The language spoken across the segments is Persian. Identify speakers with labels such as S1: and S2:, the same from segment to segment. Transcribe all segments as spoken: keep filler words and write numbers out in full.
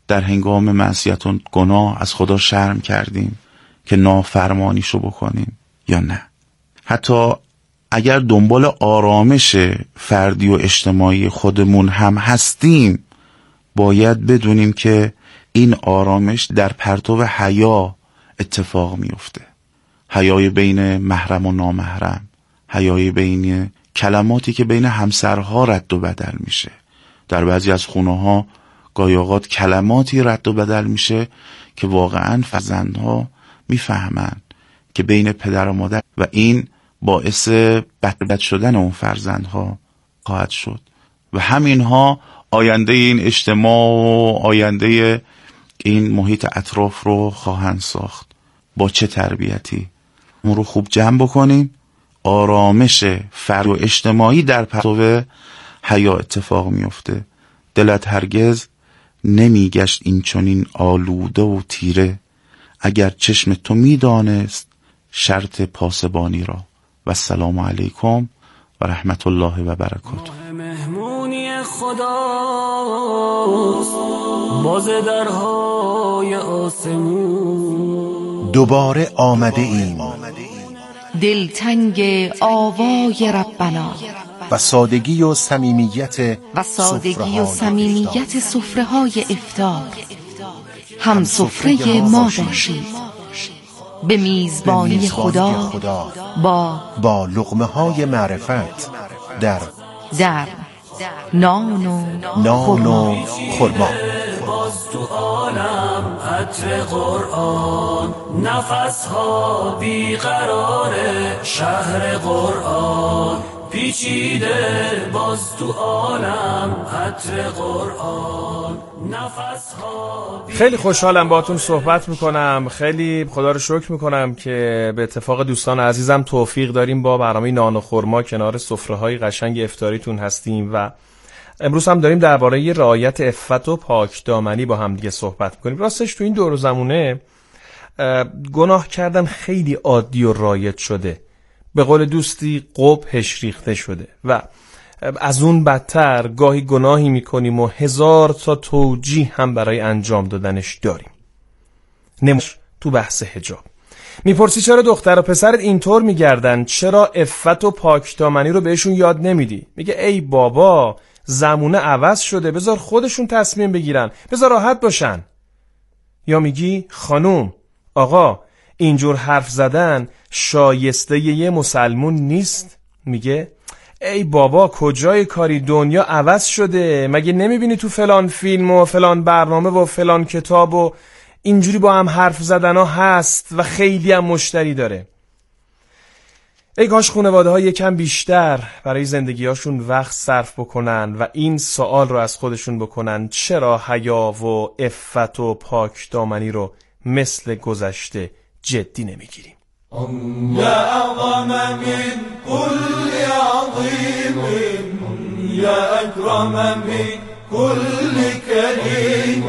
S1: در هنگام معصیت و گناه از خدا شرم کردیم که نافرمانیشو بکنیم یا نه. حتی اگر دنبال آرامش فردی و اجتماعی خودمون هم هستیم، باید بدونیم که این آرامش در پرتو حیا اتفاق میفته. حیای بین محرم و نامحرم، حیای بین کلماتی که بین همسرها رد و بدل میشه. در بعضی از خونه ها گاهی اوقات کلماتی رد و بدل میشه که واقعا فرزندها میفهمن که بین پدر و مادر، و این باعث بدبخت شدن اون فرزندها خواهد شد و همینها آینده این اجتماع و آینده این محیط اطراف رو خواهند ساخت. با چه تربیتی اون رو خوب جمع بکنیم. آرامش فرد و اجتماعی در پرتو حیا اتفاق میفته. دلت هرگز نمیگشت این چنین آلوده و تیره، اگر چشم تو میدانست شرط پاسبانی را. و السلام علیکم و رحمت الله و برکاته.
S2: مهمونی خداست باز درهای آسمون،
S3: دوباره آمده ایم
S4: دلتنگ آوای ربنا
S3: و سادگی و صمیمیت
S4: و سادگی و صمیمیت سفره‌های افطار هم سفره ما باشید. به میزبانی خدا با
S3: با لقمه های معرفت در
S4: در نان و
S3: نان و خرما.
S2: باز تو عالم عطر قرآن، نفس ها بیقرار شهر قرآن، پیچیده باز تو عالم عطر قرآن، نفس ها.
S5: خیلی خوشحالم باهاتون صحبت میکنم. خیلی خدا رو شکر میکنم که به اتفاق دوستان عزیزم توفیق داریم با برنامه نان و خرما کنار سفره‌های قشنگ افطاریتون هستیم و امروز هم داریم درباره رعایت عفت و پاکدامنی با هم دیگه صحبت میکنیم. راستش تو این دور و زمونه گناه کردن خیلی عادی و رایج شده، به قول دوستی قبحش ریخته شده و از اون بدتر گاهی گناهی میکنیم و هزار تا توجیه هم برای انجام دادنش داریم. نموش تو بحث حجاب. میپرسی چرا دختر و پسرت اینطور میگردن، چرا عفت و پاکدامنی رو بهشون یاد نمیدی؟ میگه ای بابا زمونه عوض شده، بذار خودشون تصمیم بگیرن، بذار راحت باشن. یا میگی خانوم آقا اینجور حرف زدن شایسته یه مسلمون نیست. میگه ای بابا کجای کاری، دنیا عوض شده، مگه نمیبینی تو فلان فیلم و فلان برنامه و فلان کتاب و اینجوری با هم حرف زدن ها هست و خیلی هم مشتری داره. ای کاش خانواده ها یکم بیشتر برای زندگی هاشون وقت صرف بکنن و این سوال رو از خودشون بکنن چرا حیا و عفت و پاکدامنی رو مثل گذشته جدی نمیگیریم.
S2: يا أعظم من كل عظيم يا أكرم من كل كريم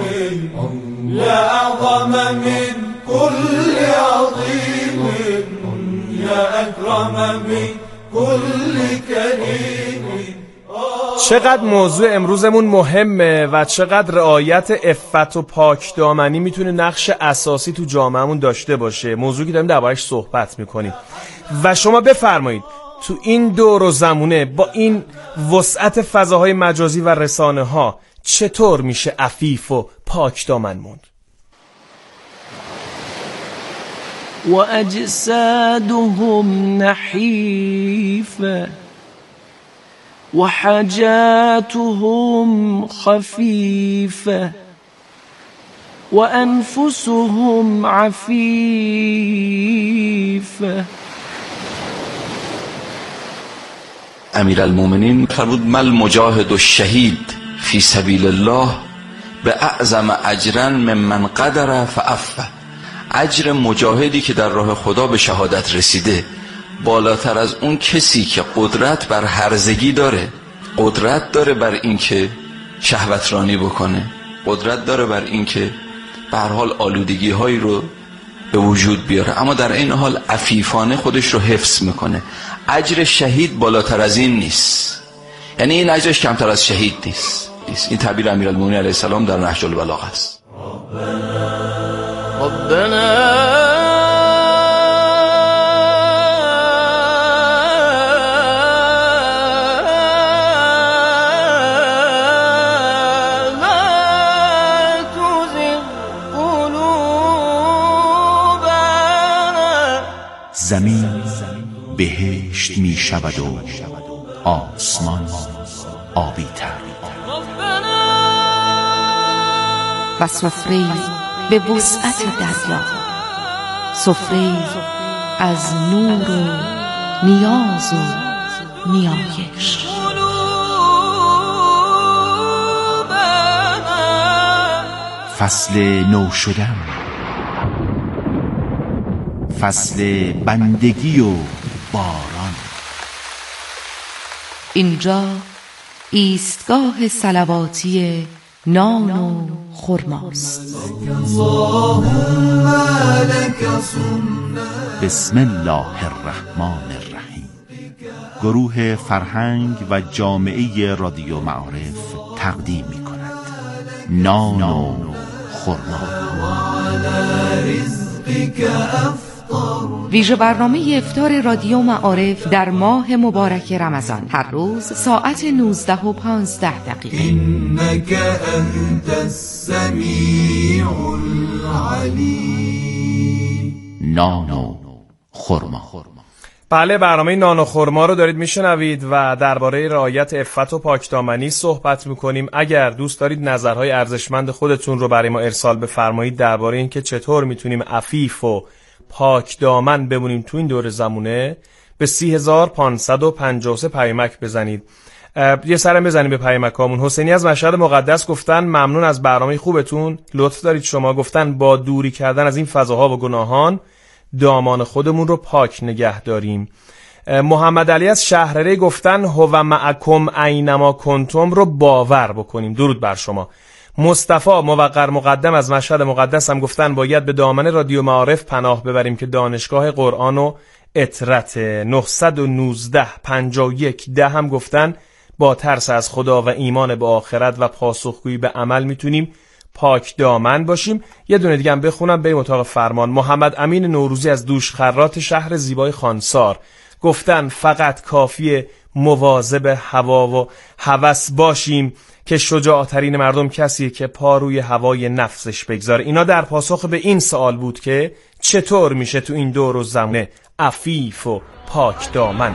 S2: يا أعظم من كل عظيم يا أكرم من كل كريم.
S5: چقدر موضوع امروزمون مهمه و چقدر رعایت عفت و پاکدامنی میتونه نقش اساسی تو جامعهمون داشته باشه. موضوعی که داریم دربارش صحبت میکنیم و شما بفرمایید تو این دور و زمونه با این وسعت فضاهای مجازی و رسانه ها چطور میشه عفیف و پاکدامن موند؟
S2: و اجسادهم نحیفه وحاجاتهم خفيفة وأنفسهم عفيفة.
S6: امیرالمومنین فرمود مل مجاهد الشهید فی سبیل الله به اعظم اجرا ممن قدر فعفه. اجر مجاهدی که در راه خدا به شهادت رسیده بالاتر از اون کسی که قدرت بر هرزگی داره، قدرت داره بر این که شهوت رانی بکنه، قدرت داره بر این که به هر حال آلودگی هایی رو به وجود بیاره، اما در این حال عفیفانه خودش رو حفظ میکنه. اجر شهید بالاتر از این نیست، یعنی این اجرش کمتر از شهید نیست. این تعبیر امیرالمومنین علیه السلام در نهج البلاغه است.
S2: ربنا
S3: زمین بهشت می شود و آسمان آبی تر
S4: و سفره به وسعت دریا، سفره از نور و نیاز و نیایش.
S3: فصل نو شدن، فصل بندگی و باران.
S4: اینجا ایستگاه صلواتی نان و خرماست.
S3: بسم الله الرحمن الرحیم. گروه فرهنگ و جامعه رادیو معارف تقدیم می کند نان و خرما.
S4: ویژه برنامه افطار رادیو معارف در ماه مبارک رمضان، هر روز ساعت نوزده و پانزده دقیقه.
S7: اینک انت السمیع العلیم.
S3: نان و خرما.
S5: بله، برنامه نان و خرما رو دارید میشنوید و درباره رعایت عفت و پاکدامنی صحبت میکنیم. اگر دوست دارید نظرهای ارزشمند خودتون رو برای ما ارسال بفرمایید درباره اینکه چطور میتونیم عفیف و پاک دامن بمونیم تو این دور زمونه، به سی هزار پانصد و پنجاه و سه پیامک بزنید. یه سرم بزنیم به پیامکامون. حسینی از مشهد مقدس گفتن ممنون از برنامه خوبتون، لطف دارید شما. گفتن با دوری کردن از این فضاها و گناهان دامان خودمون رو پاک نگه داریم. محمد علی از شهرره گفتن هو معکم اینما کنتم رو باور بکنیم. درود بر شما. مصطفی موقر مقدم از مشهد مقدس هم گفتن باید به دامن رادیو معارف پناه ببریم که دانشگاه قرآن و اطرت. نهصد و نوزده پنجاه و یک ده هم گفتن با ترس از خدا و ایمان به آخرت و پاسخگویی به عمل میتونیم پاک دامن باشیم. یه دونه دیگه هم بخونم به اتاق فرمان. محمد امین نوروزی از دوشخرات شهر زیبای خانسار گفتن فقط کافیه مواظب هوا و هوس باشیم که شجاعترین مردم کسیه که پا روی هوای نفسش بگذاره. اینا در پاسخ به این سوال بود که چطور میشه تو این دور و زمانه عفیف و پاک دامن.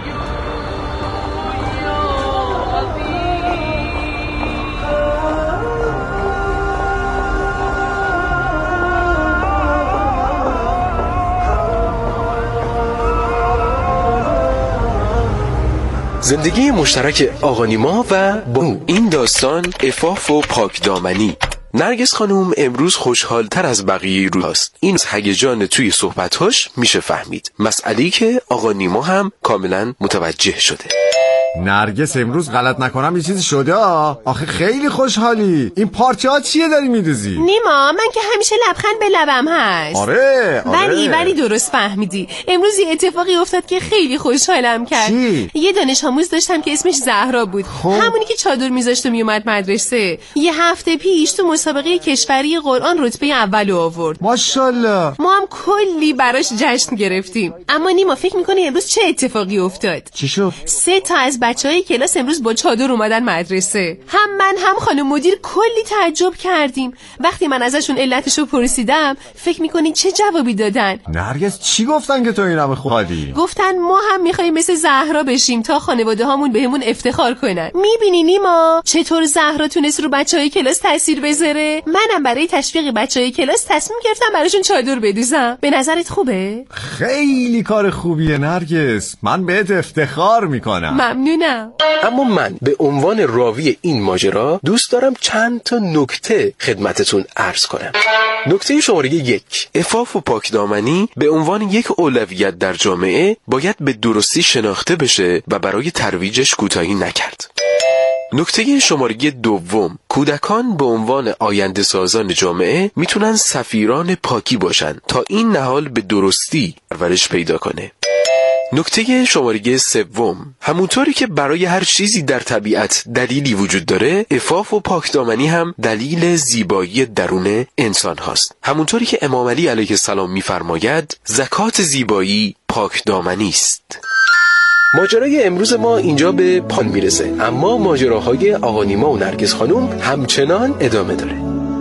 S8: زندگی مشترک آقا نیما و بانو، این داستان عفاف و پاکدامنی. نرگس خانم امروز خوشحالتر از بقیه روزهاست. این هیجان توی صحبتاش میشه فهمید. مسئله‌ای که آقا نیما هم کاملا متوجه شده.
S9: نرگس امروز غلط نکنم یه چیزی شده آه. آخه خیلی خوشحالی. این پارچه ها چیه داری میدوزی؟
S10: نیما من که همیشه لبخند به لبم هست.
S9: آره آره.
S10: ولی ولی درست فهمیدی. امروز یه اتفاقی افتاد که خیلی خوشحالم کرد.
S9: چی؟
S10: یه دانش آموز داشتم که اسمش زهرا بود. خب. همونی که چادر میذاشت و میومد مدرسه. یه هفته پیش تو مسابقه کشوری قرآن رتبه اول آورد.
S9: ماشاءالله.
S10: ما هم کلی براش جشن گرفتیم. اما نیما فکر می‌کنی امروز چه اتفاقی افتاد؟
S9: چی شد؟
S10: سه تا از بچهای کلاس امروز با چادر اومدن مدرسه. هم من هم خانم مدیر کلی تعجب کردیم. وقتی من ازشون علتشو پرسیدم فکر می‌کنی چه جوابی دادن؟
S9: نرگس چی گفتن که تو این همه خوشحالی؟
S10: گفتن ما هم می‌خوایم مثل زهرا بشیم تا خانواده هامون بهمون افتخار کنن. می‌بینی نیما چطور زهرا تونست رو بچهای کلاس تاثیر بذاره؟ منم برای تشویق بچهای کلاس تصمیم گرفتم براشون چادر بدوزم. به نظرت خوبه؟
S9: خیلی کار خوبیه نرگس. من بهت افتخار میکنم.
S10: ممنونم.
S8: اما من به عنوان راوی این ماجرا دوست دارم چند تا نکته خدمتتون عرض کنم. نکته شماره یک، عفاف و پاکدامنی به عنوان یک اولویت در جامعه باید به درستی شناخته بشه و برای ترویجش کوتاهی نکرد. نکته شماره دوم، کودکان به عنوان آینده سازان جامعه میتونن سفیران پاکی باشن تا این نهال به درستی پرورش پیدا کنه. نکته شماره سوم، همونطوری که برای هر چیزی در طبیعت دلیلی وجود داره، عفاف و پاکدامنی هم دلیل زیبایی درون انسان هاست. همونطوری که امام علی علیه السلام میفرماید زکات زیبایی پاکدامنی است. ماجرای امروز ما اینجا به پایان میرسه، اما ماجراهای آقا نیما و نرگس خانم همچنان ادامه داره.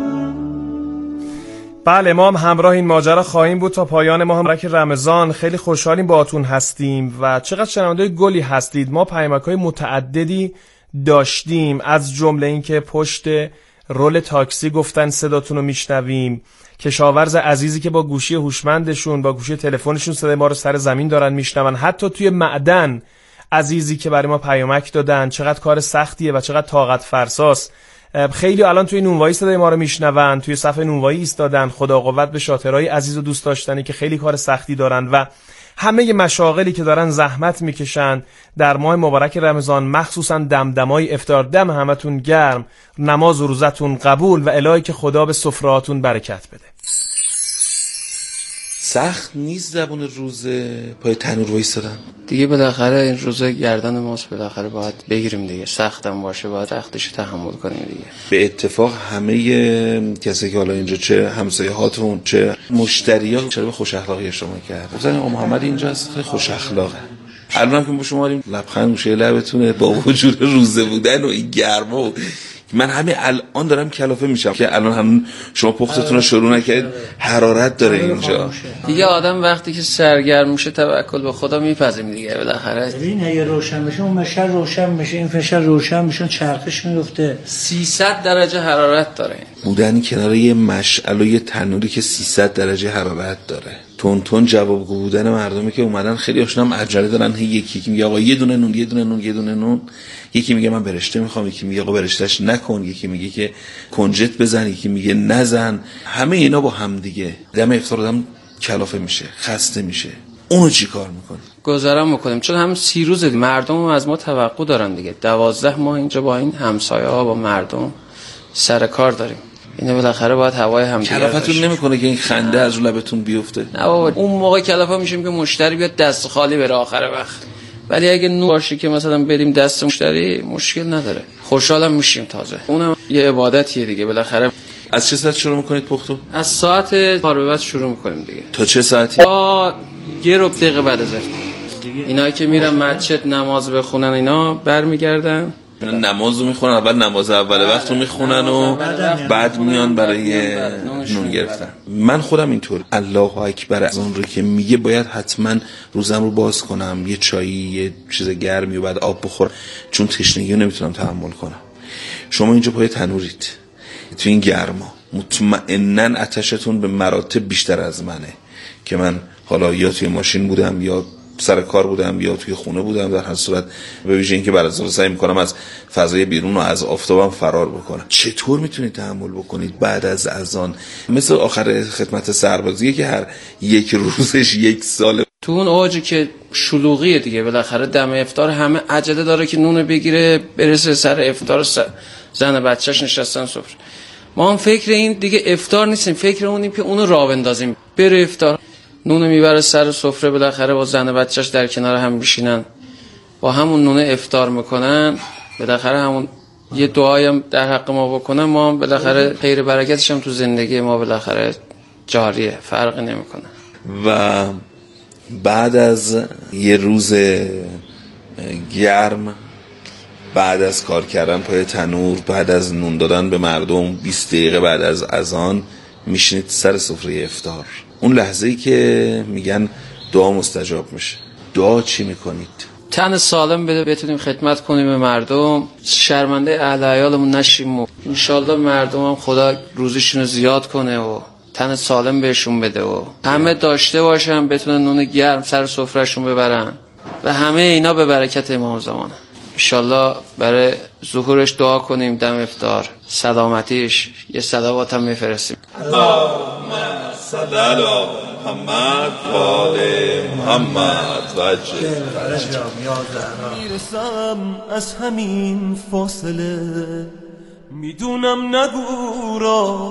S5: بله، ما هم همراه این ماجرا خواهیم بود تا پایان ماه مبارک رمضان. خیلی خوشحالیم باهاتون هستیم و چقدر شنونده گلی هستید. ما پیامک‌های متعددی داشتیم، از جمله این که پشت رول تاکسی گفتن صداتون رو میشنویم، کشاورز عزیزی که با گوشی هوشمندشون با گوشی تلفنشون صدای ما رو سر زمین دارن میشنون، حتی توی معدن عزیزی که برای ما پیامک دادن. چقدر کار سختیه و چقدر طاقت فرساست. خیلی الان توی نونوایی صدای ما رو میشنون، توی صفحه نونوایی ایستادن. خدا قوت به شاطرای عزیز و دوست داشتنی که خیلی کار سختی دارن و همه مشاغلی که دارن زحمت میکشن در ماه مبارک رمضان، مخصوصا دمدمای افطار. دم همتون گرم، نماز و روزتون قبول و الهی که خدا به سفرهاتون برکت بده.
S1: سخت نیست زبون روزه پای تنور وایسادن
S2: دیگه، بالاخره این روزه گردن ماست، بالاخره باید بگیریم دیگه. سختم باشه باید سختش تحمل کنیم دیگه.
S1: به اتفاق همه کسی که حالا اینجا چه همسایه هاتون چه مشتری ها چرا به خوش اخلاقی شما کرد. مثلا آقا محمد اینجا هست خیلی خوش اخلاقه. الان هم که با شما داریم لبخند میشه لبتونه با وجود روزه بودن و این گرما و من همین الان دارم کلافه میشم که الان هم شما پختتون رو شروع نکردید، حرارت داره اینجا
S2: دیگه. آدم وقتی که سرگرم میشه توکل به خدا میپذیم دیگه بالاخره.
S11: ببین اگه روشن بشه اون مشعل روشن میشه، این فشار روشن میشه، چرخش میفته.
S2: سیصد درجه حرارت داره
S1: بودن کنار یه مشعل و یه تنوری که سیصد درجه حرارت داره. تون تون جوابگو بودن مردمی که اومدن. خیلی هاشون هم عجله دارن، یکی یکی میگه آقا یه دونه نون یه دونه نون یه دونه نون، یکی میگه من برشته میخوام، یکی میگه آقا برشتهش نکن، یکی میگه که کنجت بزن، یکی میگه نزن. همه اینا با هم دیگه دم افطار آدم کلافه میشه، خسته میشه. اونو چی کار میکنی؟
S2: گذرم میکنیم، چون هم سی روزه مردم هم از ما توقع دارن دیگه. دوازده ماه اینجا با این همسایه ها با مردم سر کار داریم. اینه بالاخره باید هوای هم دیگه.
S1: کلافتون نمیکنه که این خنده از لبتون بیفته؟
S2: نه بابا، اون موقع کلافه میشیم که مشتری بیاد دست خالی بره آخر وقت. ولی اگه نو باشه که مثلا بریم دست مشتری، مشکل نداره، خوشحالم میشیم. تازه اونم یه عبادتیه دیگه بالاخره.
S1: از چه ساعت شروع میکنید پختو؟
S2: از ساعت کار به بعد شروع میکنیم دیگه.
S1: تا چه ساعتی؟
S2: تا یه ربع دقیقه بعد از افطار. اینایی که میرن مسجد نماز بخونن اینا برمیگردن،
S1: نماز رو میخونن، اول نماز اول وقت رو میخونن و بعد میان برای نون گرفتن. من خودم اینطور الله اکبر از اون رو که میگه باید حتما روزم رو باز کنم، یه چایی یه چیز گرمی و بعد آب بخورم، چون تشنگی رو نمیتونم تحمل کنم. شما اینجا پای تنورید تو این گرما، مطمئنن آتشتون به مراتب بیشتر از منه که من حالا یا توی ماشین بودم یا سر کار بودم یا توی خونه بودم. در هر صورت به ویژه اینکه بعد از اون سعی می‌کنم از فضای بیرون و از آفتابم فرار بکنم. چطور میتونید تحمل بکنید بعد از اذان؟ مثل آخر خدمت سربازیه که هر یک روزش یک سال.
S2: تو اون اوجی که شلوغیه دیگه، بالاخره دم افطار همه عجله داره که نون بگیره برسه سر افطار. سر زن بچه‌ش نشستن سفره. ما هم فکر این دیگه افطار نیستیم، فکر اونیم که اونو راه بندازیم بره افطار. نون میبره سر سفره، بالاخره با زن بچه‌ش در کنار هم میشینن، با همون نون افطار میکنن. بالاخره همون یه دعایی هم در حق ما بکنن، ما هم بالاخره خیر برکتش هم تو زندگی ما بالاخره جاریه، فرقی نمیکنه.
S1: و بعد از یه روز گرم، بعد از کار کردن پای تنور، بعد از نون دادن به مردم، بیست دقیقه بعد از اذان میشینید سر سفره افطار. اون لحظه‌ای که میگن دعا مستجاب میشه، دعا چی میکنید؟
S2: تن سالم بده بتونیم خدمت کنیم به مردم، شرمنده اهل عیالمون نشیم و انشالله مردم هم خدا روزیشونو زیاد کنه و تن سالم بهشون بده و همه داشته باشن، بتونن نون گرم سر سفرهشون ببرن و همه اینا به برکت امام زمان. انشالله برای ظهورش دعا کنیم، دم افطار سلامتیش یه صلوات هم میفرستیم.
S1: اللهم صل علی محمد و آل محمد وجه
S12: میرسم از همین فاصله، میدونم نگو را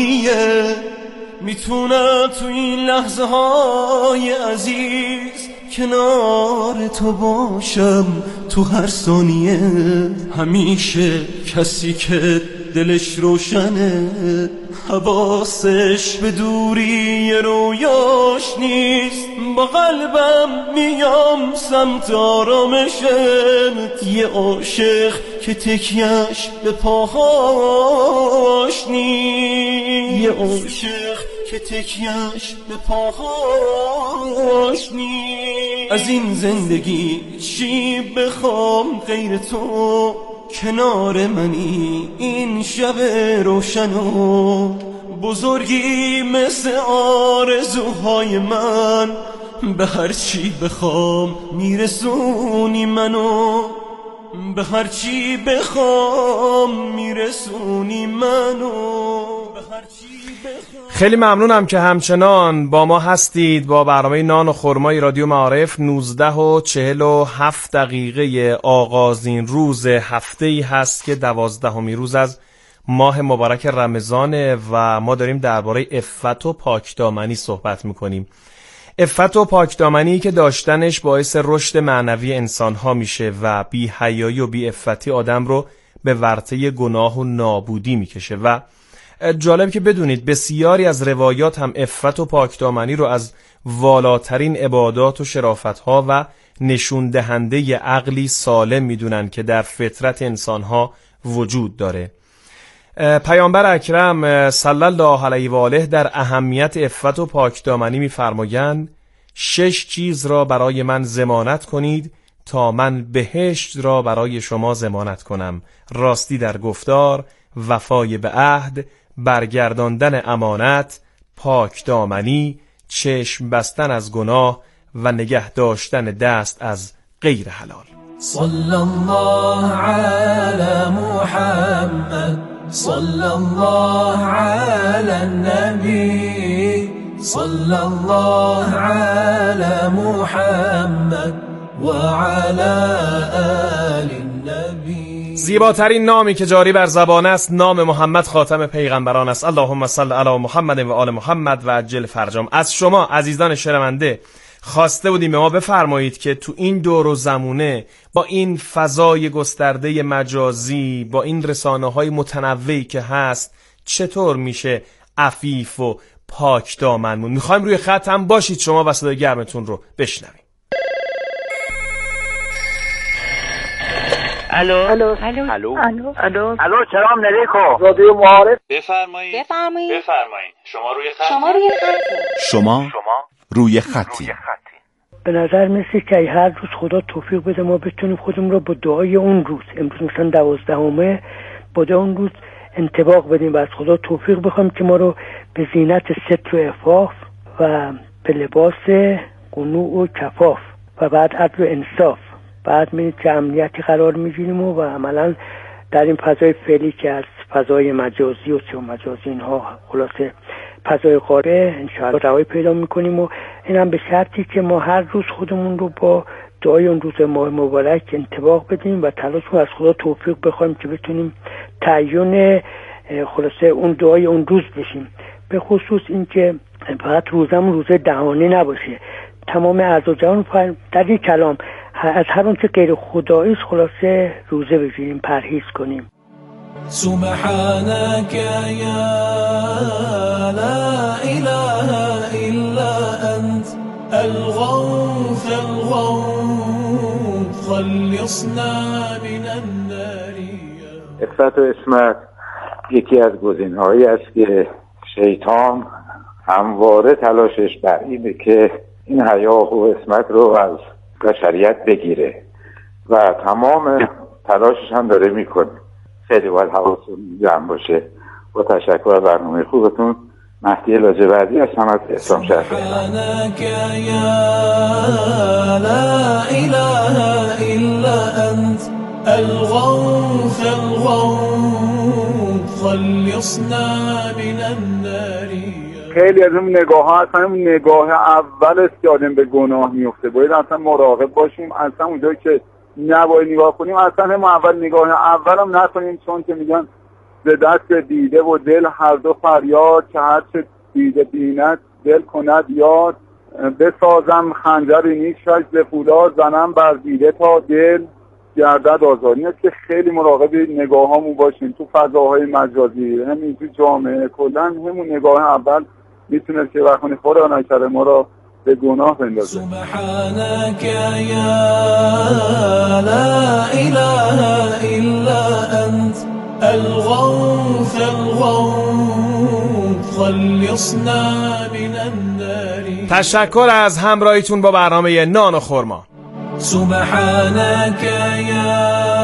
S12: طولانیه، میتونه تو این لحظه های عزیز کنار تو باشم تو هر ثانیه، همیشه کسی که دلش روشنه حواسش به دوری رویاش نیست، با قلبم میام سمت آرامشت، یه عاشق که تکیهش به پاهاش نیست، یه عاشق که تکیهش به پاهاش نیست. از این زندگی چی بخوام غیر تو، کنار منی این شب روشنو، بزرگی مثل آرزوهای من، به هر چی بخوام میرسونی منو، به هر چی بخوام میرسونی منو، به هر چی بخوام.
S5: خیلی ممنونم که همچنان با ما هستید با برنامه نان و خرمای رادیو معارف. نوزده و چهل و هفت دقیقه آغازین روز هفته‌ای هست که دوازدهمی روز از ماه مبارک رمضانه و ما داریم درباره عفت و پاکدامنی صحبت میکنیم. عفت و پاکدامنی که داشتنش باعث رشد معنوی انسانها میشه و بی حیایی و بی عفتی آدم رو به ورطه گناه و نابودی میکشه. و جالب که بدونید بسیاری از روایات هم عفت و پاکدامنی رو از والاترین عبادات و شرافتها و نشون دهنده عقلی سالم میدونن که در فطرت انسانها وجود داره. پیامبر اکرم صلی الله علیه و آله در اهمیت عفت و پاکدامنی می‌فرمایند شش چیز را برای من ضمانت کنید تا من بهشت را برای شما ضمانت کنم: راستی در گفتار، وفای به عهد، برگرداندن امانت، پاکدامنی، چشم بستن از گناه و نگه داشتن دست از غیر حلال.
S7: صلی الله علی محمد، صلی الله علی النبی، صلی الله علی محمد و علی آل النبی.
S5: زیباترین نامی که جاری بر زبان است نام محمد خاتم پیغمبران است. اللهم صل علی محمد و آل محمد و عجل فرجام. از شما عزیزان شنونده خواسته بودیم به ما بفرمایید که تو این دور و زمونه با این فضای گسترده مجازی، با این رسانه‌های متنوعی که هست، چطور میشه عفیف و پاک دامنمون؟ میخوایم روی خط هم باشید شما و صدای گرمتون رو بشنویم.
S13: الو
S14: الو
S13: الو
S14: الو
S13: الو
S14: الو
S13: الو سلام علیکم.
S14: رادیو معارف.
S15: بفرمایید
S13: بفرمایید
S15: بفرمایید شما روی خط
S13: شما روی خط
S3: شما روی خطی.
S14: به نظر میسه که هر روز خدا توفیق بده ما بتونیم خودمون رو با دعای اون روز، امروز مثلا دوازدهمه، با دعای اون روز انطباق بدیم و از خدا توفیق بخوایم که ما رو به زینت ستر و عفاف و به لباس قنوع و کفاف و بعد عدل و انصاف، بعد می‌بینید که امنیتی قرار می‌گیریم و, و عملاً در این فضای فعلی که از فضای مجازی و چه مجازی اینها خلاصه فضای قاره انشاءالله رهایی پیدا می‌کنیم و اینم به شرطی که ما هر روز خودمون رو با دعای اون روز ماه مبارک انطباق بدیم و تلاش کنیم از خدا توفیق بخوایم که بتونیم تعیین خلاصه اون دعای اون روز بشیم. به خصوص اینکه فقط روزمون روزه دهانی نباشه، تمام اعضا جهان در این کلام از هر اون چه غیر خدایی است خلاصه روزه بگیریم، پرهیز کنیم.
S7: سبحانك يا لا إله إلا أنت الغوث الغوث خلصنا من النار.
S16: عفت و عصمت یکی از گزینه‌هایی است که شیطان همواره تلاشش بر اینه که این حیا و عصمت رو از بشریت بگیره و تمام تلاشش هم داره میکنه. خیلی باید حواستون جمع باشه. با تشکر برنامه خوبتون. مهدی لاجوردی از سمت اسلام شهر.
S7: سبحانك يا لا إله إلا أنت الغوث الغوث خلصنا من النار.
S17: خیلی از اون نگاه ها اصلا اون نگاه اول است که آدم به گناه میفته. باید اصلا مراقب باشیم، اصلا اونجایی که نباید نگاه کنیم اصلا هم اول نگاه اول هم نکنیم، چون که میگن ز دست دیده و دل هر دو فریاد که هر چه دیده بیند دل کند یاد. بسازم خنجری نیک شش فولاد زنم بر دیده تا دل گردد آزاد. این است که خیلی مراقب نگاه هامون باشیم تو فضاهای مجازی، همین تو جامعه کلا. همون نگاه اول میتونه که وقتی خدا نکره ما را به گناه بندازه.
S7: سبحانك یا لا اله الا انت الغوث الغوث خلصنا من النار.
S5: تشکر از همراهیتون با برنامه نان و خرما.
S7: سبحانك یا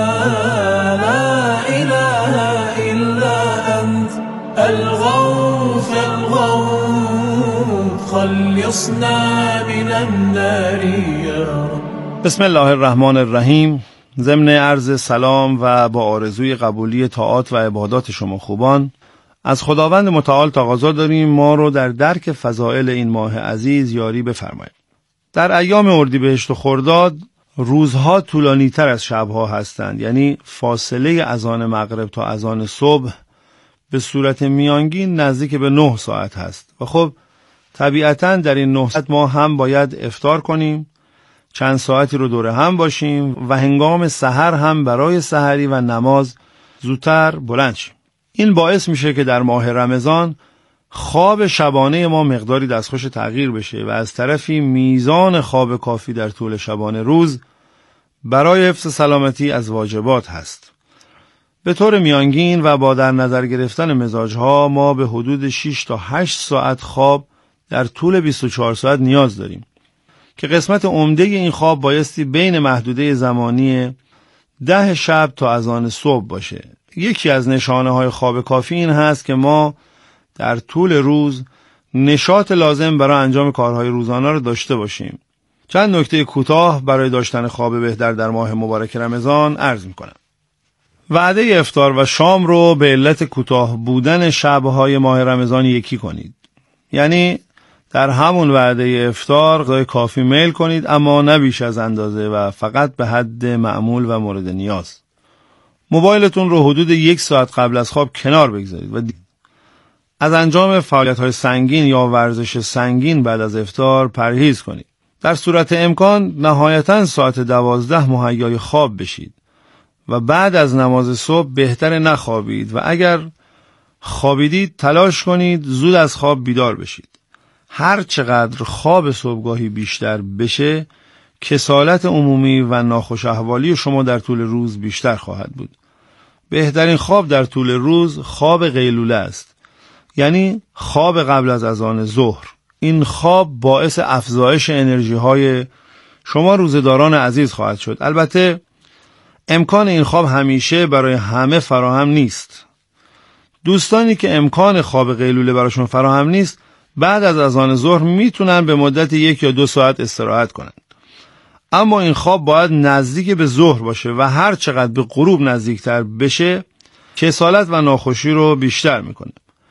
S7: لا اله الا انت الغوث الغوث خلصنا من النار یا رب.
S15: بسم الله الرحمن الرحیم. ضمن عرض سلام و با آرزوی قبولی طاعات و عبادات شما خوبان، از خداوند متعال تقاضا داریم ما رو در درک فضائل این ماه عزیز یاری بفرمایید. در ایام اردیبهشت و خرداد روزها طولانی تر از شبها هستند، یعنی فاصله اذان مغرب تا اذان صبح به صورت میانگین نزدیک به نه ساعت هست و خب طبیعتاً در این نه ساعت ما هم باید افطار کنیم، چند ساعتی رو دور هم باشیم و هنگام سحر هم برای سحری و نماز زودتر بلند شیم. این باعث میشه که در ماه رمضان خواب شبانه ما مقداری دستخوش تغییر بشه و از طرفی میزان خواب کافی در طول شبانه روز برای حفظ سلامتی از واجبات هست. به طور میانگین و با در نظر گرفتن مزاجها ما به حدود شش تا هشت ساعت خواب در طول بیست و چهار ساعت نیاز داریم که قسمت عمده این خواب بایستی بین محدوده زمانی ده شب تا اذان صبح باشه. یکی از نشانه های خواب کافی این هست که ما در طول روز نشاط لازم برای انجام کارهای روزانه رو داشته باشیم. چند نکته کوتاه برای داشتن خواب بهتر در ماه مبارک رمضان عرض میکنم. وعده افطار و شام رو به علت کوتاه بودن شب‌های ماه رمضان یکی کنید. یعنی در همون وعده افطار غذای کافی میل کنید، اما نه بیش از اندازه و فقط به حد معمول و مورد نیاز. موبایلتون رو حدود یک ساعت قبل از خواب کنار بگذارید و از انجام فعالیت‌های سنگین یا ورزش سنگین بعد از افطار پرهیز کنید. در صورت امکان نهایتاً ساعت دوازده مهیای خواب بشید و بعد از نماز صبح بهتر نخوابید و اگر خوابیدید تلاش کنید زود از خواب بیدار بشید. هر چقدر خواب صبحگاهی بیشتر بشه، کسالت عمومی و ناخوش احوالی شما در طول روز بیشتر خواهد بود. بهترین خواب در طول روز خواب قیلوله است، یعنی خواب قبل از اذان ظهر. این خواب باعث افزایش انرژی های شما روزداران عزیز خواهد شد. البته امکان این خواب همیشه برای همه فراهم نیست. دوستانی که امکان خواب قیلوله براشون فراهم نیست، بعد از اذان ظهر میتونن به مدت یک یا دو ساعت استراحت کنند. اما این خواب باید نزدیک به ظهر باشه و هر چقدر به غروب نزدیکتر بشه کسالت و ناخوشی رو بیشتر میکنه.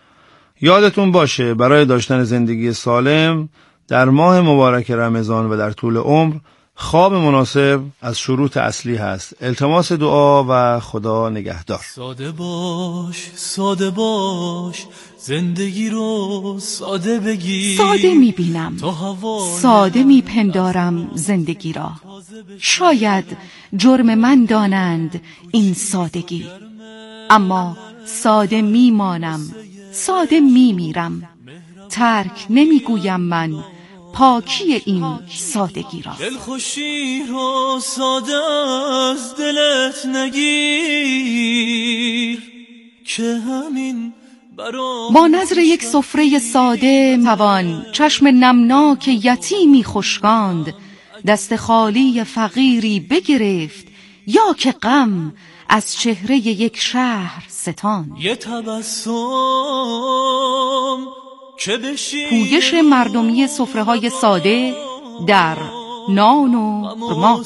S15: یادتون باشه برای داشتن زندگی سالم در ماه مبارک رمضان و در طول عمر خواب مناسب از شروط اصلی هست. التماس دعا و خدا نگهدار.
S12: ساده باش ساده باش زندگی رو ساده بگیر.
S4: ساده میبینم، ساده میپندارم زندگی را. شاید جرم من دانند این سادگی، اما ساده میمانم، ساده میمیرم. ترک نمیگویم من پاکی این سادگی را.
S12: دلخوشی رو ساده از دلت نگیر که همین
S4: با نظر یک سفره ساده توان چشم نمناک یتیمی خشکاند، دست خالی فقیری بگرفت یا که غم از چهره یک شهر ستان.
S12: یه تبسم که بشی
S4: پویش مردمی سفره های ساده در نان و خرما.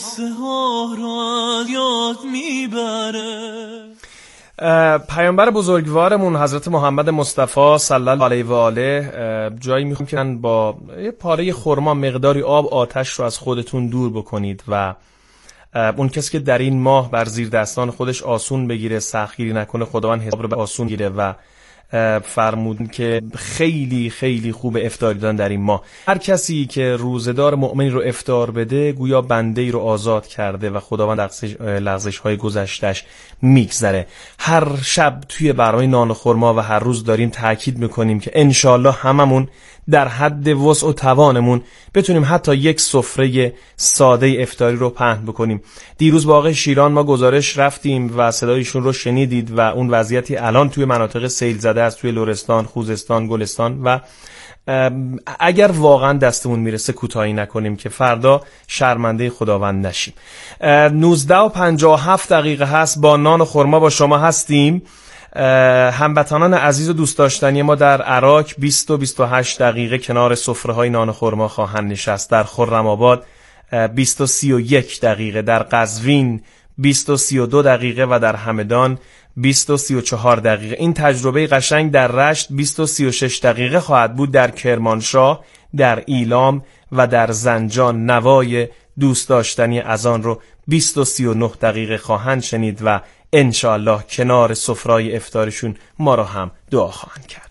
S5: پیامبر بزرگوارمون حضرت محمد مصطفی صلی الله علیه و آله جایی میخوام که با یه پاره خرما مقداری آب آتش رو از خودتون دور بکنید و اون کسی که در این ماه بر زیر دستان خودش آسون بگیره، سختگیری نکنه، خداوند حساب رو به آسون گیره و فرمود که خیلی خیلی خوب افطار دادن در این ماه. هر کسی که روزدار مؤمنی رو افطار بده گویا بنده‌ای رو آزاد کرده و خداوند لغزش‌های گذشته‌اش میگذره. هر شب توی برنامه نان و خرما و هر روز داریم تاکید میکنیم که انشالله هممون در حد وسع و توانمون بتونیم حتی یک سفره ساده افطاری رو پهن بکنیم. دیروز با آقای شیران ما گزارش رفتیم و صدایشون رو شنیدید و اون وضعیتی الان توی مناطق سیل زده است، توی لرستان، خوزستان، گلستان و اگر واقعا دستمون میرسه کوتاهی نکنیم که فردا شرمنده خداوند نشیم. نوزده و پنجاه و هفت دقیقه هست، با نان و خرما با شما هستیم. هموطنان عزیز و دوست داشتنی ما در عراق بیست و بیست و هشت دقیقه کنار سفره‌های نان و خرما خواهند نشست. در خرم‌آباد بیست و سی و یک دقیقه، در قزوین بیست و سی و دو دقیقه و در همدان بیست و سی و چهار دقیقه. این تجربه قشنگ در رشت بیست و سی و شش دقیقه خواهد بود. در کرمانشاه، در ایلام و در زنجان نوای دوست داشتنی از آن رو بیست و سی و نه دقیقه خواهند شنید و انشاءالله کنار سفره‌های افطارشون ما را هم دعا خواهند کرد.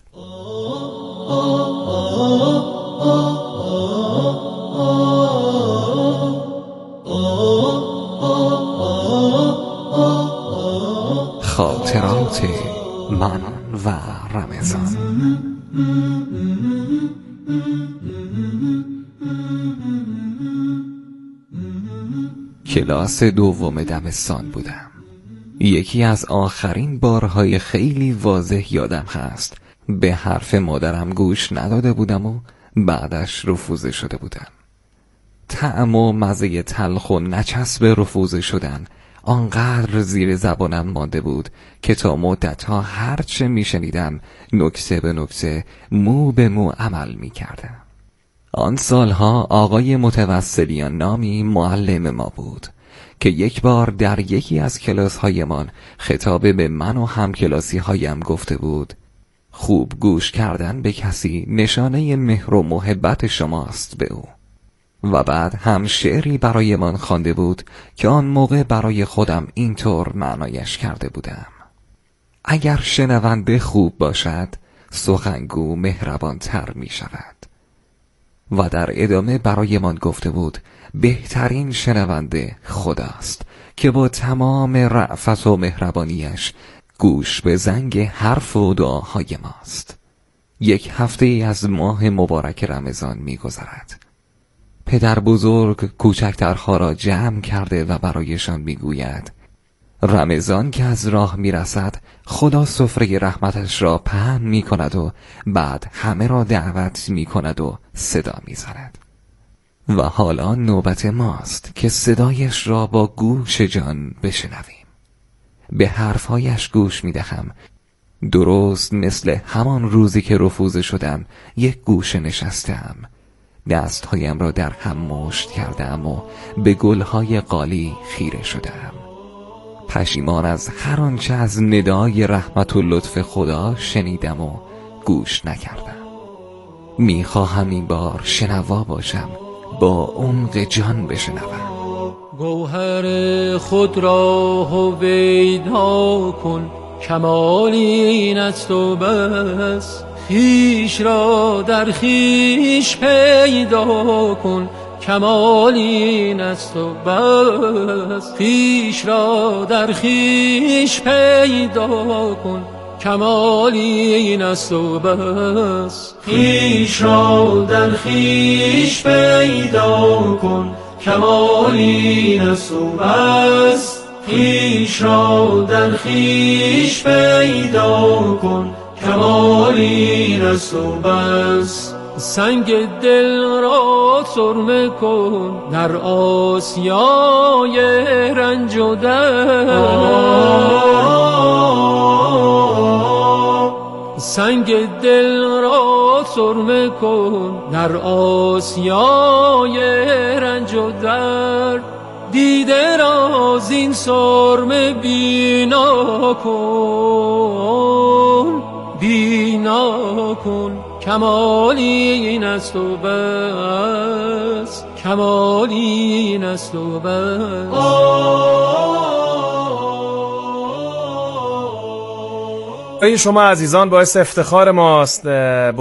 S18: خاطرات من و رمضان. کلاس دوم دبستان بودم. یکی از آخرین بارهای خیلی واضح یادم هست به حرف مادرم گوش نداده بودم و بعدش رفوزه شده بودم. طعم و مزه تلخ و نچسب رفوزه شدن آنقدر زیر زبانم مانده بود که تا مدتها هرچه می شنیدم نکته به نکته، مو به مو عمل می کردم. آن سالها آقای متوسلیان نامی معلم ما بود که یک بار در یکی از کلاس هایمان خطاب به من و همکلاسی هایم گفته بود: خوب گوش کردن به کسی نشانه مهر و محبت شماست به او. و بعد هم شعری برای من خوانده بود که آن موقع برای خودم اینطور معنایش کرده بودم: اگر شنونده خوب باشد سخنگو مهربان تر می شود. و در ادامه برای من گفته بود بهترین شنونده خداست که با تمام رأفت و مهربانیش گوش به زنگ حرف و دعاهای ماست. یک هفته از ماه مبارک رمضان می گذرد. پدر بزرگ کوچکترها را جمع کرده و برایشان می گوید رمضان که از راه می رسد خدا سفره رحمتش را پهن می کند و بعد همه را دعوت می کند و صدا می زند. و حالا نوبت ماست که صدایش را با گوش جان بشنویم. به حرفهایش گوش می دهم، درست مثل همان روزی که رفوزه شدم یک گوشه نشستم، دستهایم را در هم مشت کردم و به گلهای قالی خیره شدم. پشیمان از هر آنچه از ندای رحمت و لطف خدا شنیدم و گوش نکردم. میخواهم این بار شنوا باشم، با عمق جان بشنوم.
S7: گوهر خود را هویدا کن، کمال این است و بس. خویش را در خویش پیدا کن، کمال این است و بس. خویش را در خویش پیدا کن، کمال این است و بس. خویش را در خویش پیدا کن، کمال این است و بس. خویش را در خویش پیدا کن، کمال این است و بس. سنگ دل را سرمه کن در آسیای رنج و درد. سنگ دل را سرمه کن در آسیای رنج و درد. دیده را زین سرمه بینا کن، بینا کن، کمال این است و بس. کمال این است و بس.
S5: شما عزیزان باعث افتخار ماست.